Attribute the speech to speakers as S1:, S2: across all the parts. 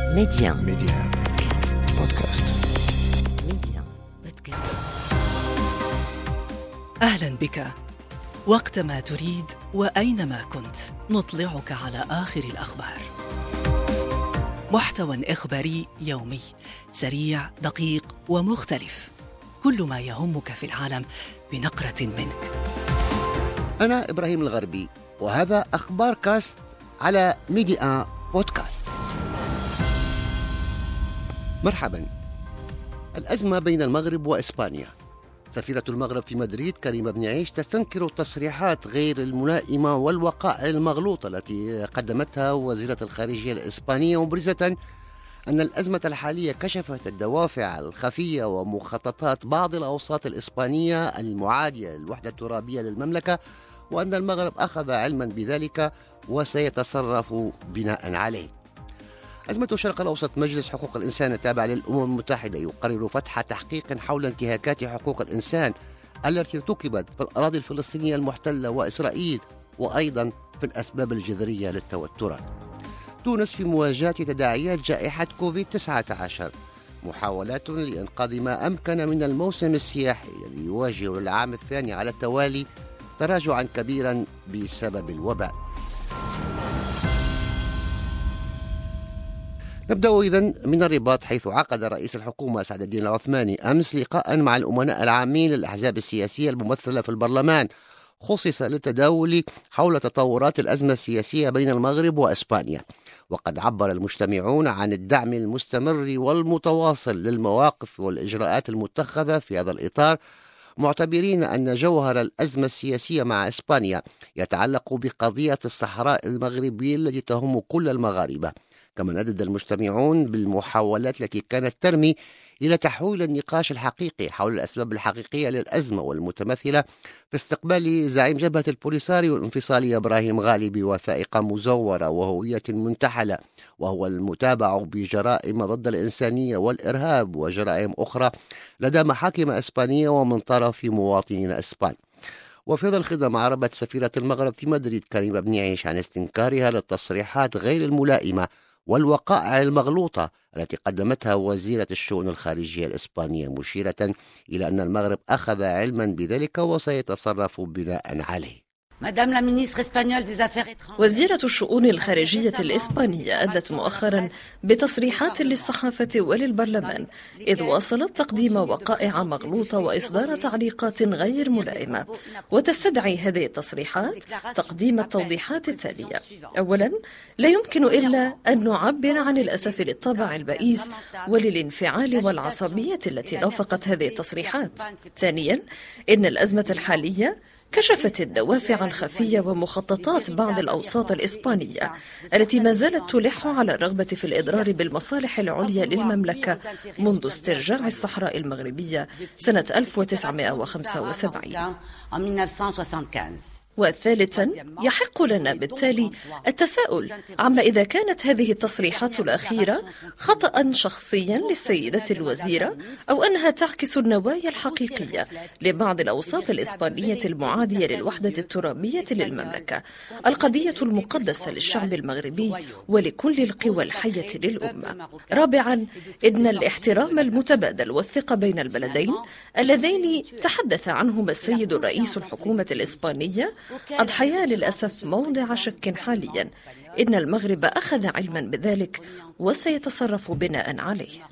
S1: ميديان بودكاست.
S2: أهلا بك. وقتما تريد وأينما كنت نطلعك على آخر الأخبار. محتوى إخباري يومي سريع دقيق ومختلف، كل ما يهمك في العالم بنقرة منك.
S3: أنا إبراهيم الغربي، وهذا أخبار كاست على ميديان بودكاست. مرحبا. الأزمة بين المغرب وإسبانيا. سفيرة المغرب في مدريد كريمة بن عيش تستنكر التصريحات غير الملائمة والوقائع المغلوطة التي قدمتها وزيرة الخارجية الإسبانية، مبرزة أن الأزمة الحالية كشفت الدوافع الخفية ومخططات بعض الأوساط الإسبانية المعادية للوحدة الترابية للمملكة، وأن المغرب أخذ علما بذلك وسيتصرف بناء عليه. أزمة الشرق الأوسط. مجلس حقوق الإنسان التابع للأمم المتحدة يقرر فتح تحقيق حول انتهاكات حقوق الإنسان التي ارتكبت في الأراضي الفلسطينية المحتلة وإسرائيل، وأيضا في الأسباب الجذرية للتوترات. تونس في مواجهة تداعيات جائحة كوفيد-19. محاولات لإنقاذ ما أمكن من الموسم السياحي الذي يواجه للعام الثاني على التوالي تراجعا كبيرا بسبب الوباء. نبدأ إذن من الرباط، حيث عقد رئيس الحكومة سعد الدين العثماني أمس لقاء مع الأمناء العامين للأحزاب السياسية الممثلة في البرلمان، خصص للتداول حول تطورات الأزمة السياسية بين المغرب وإسبانيا. وقد عبر المجتمعون عن الدعم المستمر والمتواصل للمواقف والإجراءات المتخذة في هذا الإطار، معتبرين أن جوهر الأزمة السياسية مع إسبانيا يتعلق بقضية الصحراء المغربية التي تهم كل المغاربة. كما ندد المجتمعون بالمحاولات التي كانت ترمي إلى تحويل النقاش الحقيقي حول الأسباب الحقيقية للأزمة، والمتمثلة في استقبال زعيم جبهة البوليساريو الانفصالي إبراهيم غالي بوثائق مزورة وهوية منتحلة، وهو المتابع بجرائم ضد الإنسانية والإرهاب وجرائم أخرى لدى محاكم إسبانية ومن طرف مواطنين إسبان. وفي هذا الخضم عربت سفيرة المغرب في مدريد كريمة بن عيش عن استنكارها للتصريحات غير الملائمة والوقائع المغلوطة التي قدمتها وزيرة الشؤون الخارجية الإسبانية، مشيرة إلى أن المغرب أخذ علما بذلك وسيتصرف بناء عليه.
S4: وزيرة الشؤون الخارجية الإسبانية أدلت مؤخرا بتصريحات للصحافة وللبرلمان، إذ واصلت تقديم وقائع مغلوطة وإصدار تعليقات غير ملائمة. وتستدعي هذه التصريحات تقديم التوضيحات التالية: أولا، لا يمكن إلا أن نعبر عن الأسف للطابع البئيس وللانفعال والعصبية التي رافقت هذه التصريحات. ثانيا، إن الأزمة الحالية كشفت الدوافع الخفية ومخططات بعض الأوساط الإسبانية التي ما زالت تلح على الرغبة في الإضرار بالمصالح العليا للمملكة منذ استرجاع الصحراء المغربية سنة 1975. وثالثا، يحق لنا بالتالي التساؤل عما إذا كانت هذه التصريحات الأخيرة خطأ شخصيا للسيدة الوزيرة، أو أنها تعكس النوايا الحقيقية لبعض الأوساط الإسبانية المعادية للوحدة الترابية للمملكة، القضية المقدسة للشعب المغربي ولكل القوى الحية للأمة. رابعا، إن الاحترام المتبادل والثقة بين البلدين اللذين تحدث عنهما السيد رئيس الحكومة الإسبانية أضحيا للأسف موضع شك حاليا. إن المغرب أخذ علما بذلك وسيتصرف بناء عليه.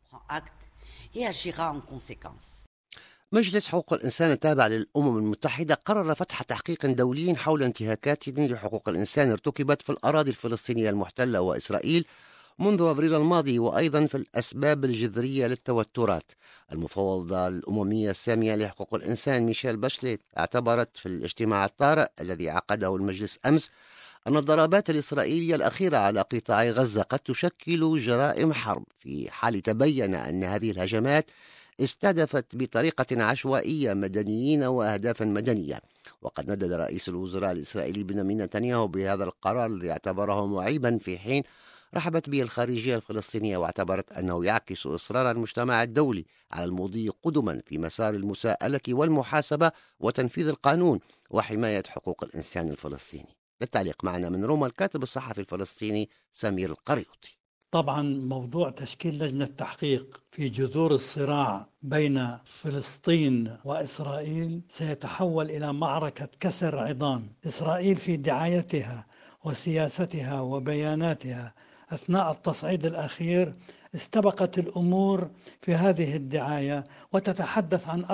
S3: مجلس حقوق الإنسان التابع للأمم المتحدة قرر فتح تحقيق دولي حول انتهاكات لحقوق الإنسان ارتكبت في الأراضي الفلسطينية المحتلة وإسرائيل منذ أبريل الماضي، وأيضا في الأسباب الجذرية للتوترات. المفوضة الأممية السامية لحقوق الإنسان ميشيل باشليت اعتبرت في الاجتماع الطارئ الذي عقده المجلس أمس أن الضربات الإسرائيلية الأخيرة على قطاع غزة قد تشكل جرائم حرب، في حال تبين أن هذه الهجمات استهدفت بطريقة عشوائية مدنيين وأهدافا مدنية. وقد ندد رئيس الوزراء الإسرائيلي بنيامين نتنياهو بهذا القرار الذي اعتبره معيبا، في حين رحبت به الخارجية الفلسطينية واعتبرت أنه يعكس إصرار المجتمع الدولي على المضي قدما في مسار المساءلة والمحاسبة وتنفيذ القانون وحماية حقوق الإنسان الفلسطيني. للتعليق معنا من روما الكاتب الصحفي الفلسطيني سمير القريوطي.
S1: طبعا موضوع تشكيل لجنة تحقيق في جذور الصراع بين فلسطين وإسرائيل سيتحول إلى معركة كسر عظام. إسرائيل في دعايتها وسياستها وبياناتها أثناء التصعيد الأخير استبقت الأمور في هذه الدعاية، وتتحدث عن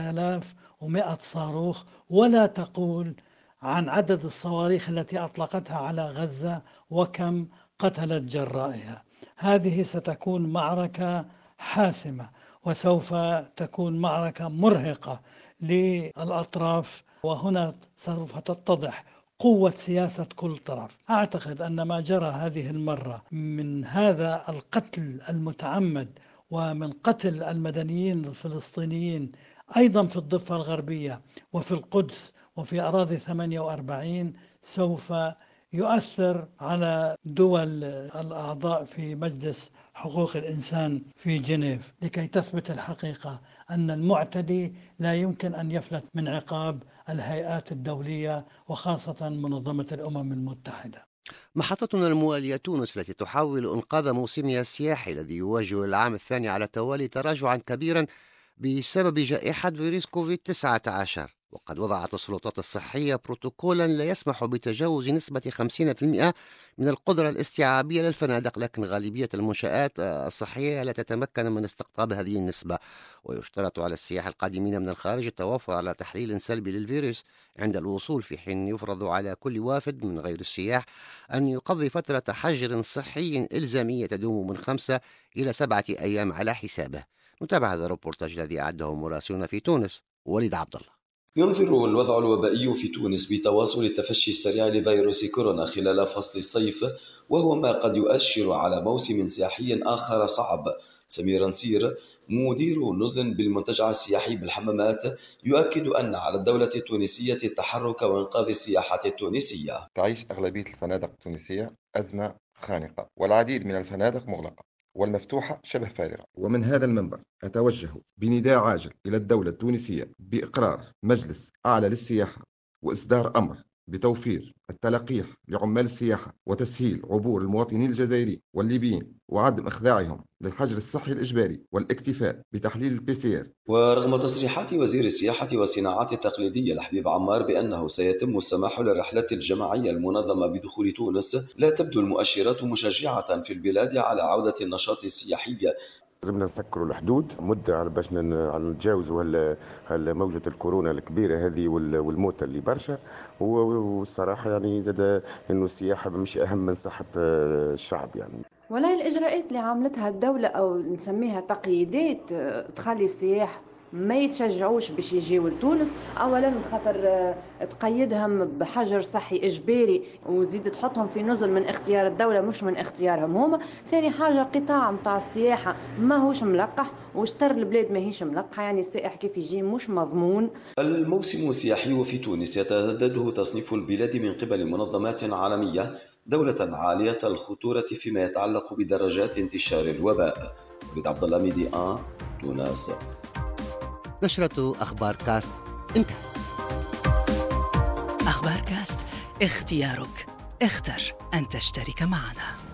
S1: 4100 صاروخ، ولا تقول عن عدد الصواريخ التي أطلقتها على غزة وكم قتلت جرائها. هذه ستكون معركة حاسمة، وسوف تكون معركة مرهقة للأطراف، وهنا سوف تتضح قوة سياسة كل طرف. أعتقد أن ما جرى هذه المرة من هذا القتل المتعمد ومن قتل المدنيين الفلسطينيين أيضا في الضفة الغربية وفي القدس وفي أراضي 48 سوف يؤثر على دول الأعضاء في مجلس حقوق الإنسان في جنيف، لكي تثبت الحقيقة أن المعتدي لا يمكن أن يفلت من عقاب الهيئات الدولية وخاصة منظمة الأمم المتحدة.
S3: محطتنا الموالية تونس التي تحاول إنقاذ موسمها السياحي الذي يواجه العام الثاني على التوالي تراجعا كبيرا بسبب جائحة فيروس كوفيد-19، وقد وضعت السلطات الصحية بروتوكولا لا يسمح بتجاوز نسبة 50% من القدرة الاستيعابية للفنادق، لكن غالبية المنشآت الصحية لا تتمكن من استقطاب هذه النسبة، ويشترط على السياح القادمين من الخارج التوافق على تحليل سلبي للفيروس عند الوصول، في حين يفرض على كل وافد من غير السياح أن يقضي فترة حجر صحي إلزامية تدوم من 5 إلى 7 أيام على حسابه. نتابع هذا الريبورتاج الذي أعده مراسلنا في تونس وليد عبد الله.
S5: ينذر الوضع الوبائي في تونس بتواصل التفشي السريع لفيروس كورونا خلال فصل الصيف، وهو ما قد يؤشر على موسم سياحي آخر صعب. سمير نصير مدير نزل بالمنتجع السياحي بالحمامات يؤكد أن على الدولة التونسية التحرك وإنقاذ السياحة التونسية.
S6: تعيش أغلبية الفنادق التونسية أزمة خانقة، والعديد من الفنادق مغلقة والمفتوحة شبه فارغة. ومن هذا المنبر أتوجه بنداء عاجل إلى الدولة التونسية بإقرار مجلس أعلى للسياحة وإصدار أمر بتوفير التلقيح لعمال السياحة وتسهيل عبور المواطنين الجزائريين والليبيين وعدم إخضاعهم للحجر الصحي الإجباري والاكتفاء بتحليل الPCR.
S5: ورغم تصريحات وزير السياحة والصناعات التقليدية لحبيب عمار بأنه سيتم السماح للرحلات الجماعية المنظمة بدخول تونس، لا تبدو المؤشرات مشجعة في البلاد على عودة النشاط السياحي.
S7: لازمنا نسكروا الحدود مدة باش نتجاوزوا موجة الكورونا الكبيرة هذه والموتى اللي برشا، والصراحة يعني زاد إنه السياحة مش أهم من صحة الشعب يعني.
S8: ولا الإجراءات اللي عملتها الدولة أو نسميها تقييدات تخلي السياح ما يتشجعوش باش يجيوا لتونس. اولا خاطر تقيدهم بحجر صحي اجباري وزيد تحطهم في نزل من اختيار الدوله مش من اختيارهم هما. ثاني حاجه قطاع متاع السياحه ما هوش ملقح، وشطر البلاد ما هيش ملقحه، يعني السائح كيف يجي مش مضمون.
S5: الموسم السياحي في تونس يتجدد تصنيف البلاد من قبل منظمات عالميه دولة عالية الخطورة فيما يتعلق بدرجات انتشار الوباء. وليد عبد الله ميدي تونس.
S3: نشرة أخبار كاست انتهت.
S2: أخبار كاست، اختيارك، اختر أن تشترك معنا.